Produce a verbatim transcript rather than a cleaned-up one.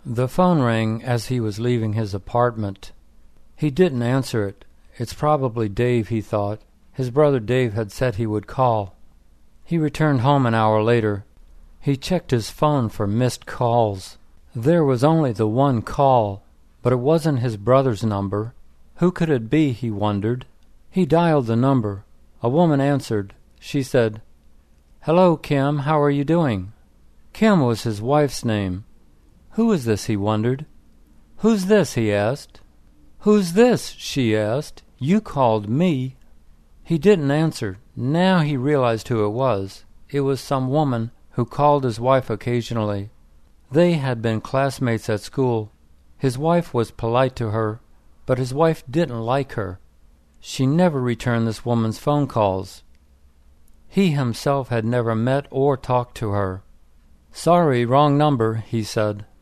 The phone rang as he was leaving his apartment. He didn't answer it. It's probably Dave, he thought. His brother Dave had said he would call. He returned home an hour later. He checked his phone for missed calls. There was only the one call, but it wasn't his brother's number. Who could it be, he wondered. He dialed the number. A woman answered. She said, "Hello, Kim, how are you doing?" Kim was his wife's name. Who is this, he wondered. "Who's this?" he asked. "Who's this?" she asked. "You called me." He didn't answer. Now he realized who it was. It was some woman who called his wife occasionally. They had been classmates at school. His wife was polite to her, but his wife didn't like her. She never returned this woman's phone calls. He himself had never met or talked to her. "Sorry, wrong number," he said.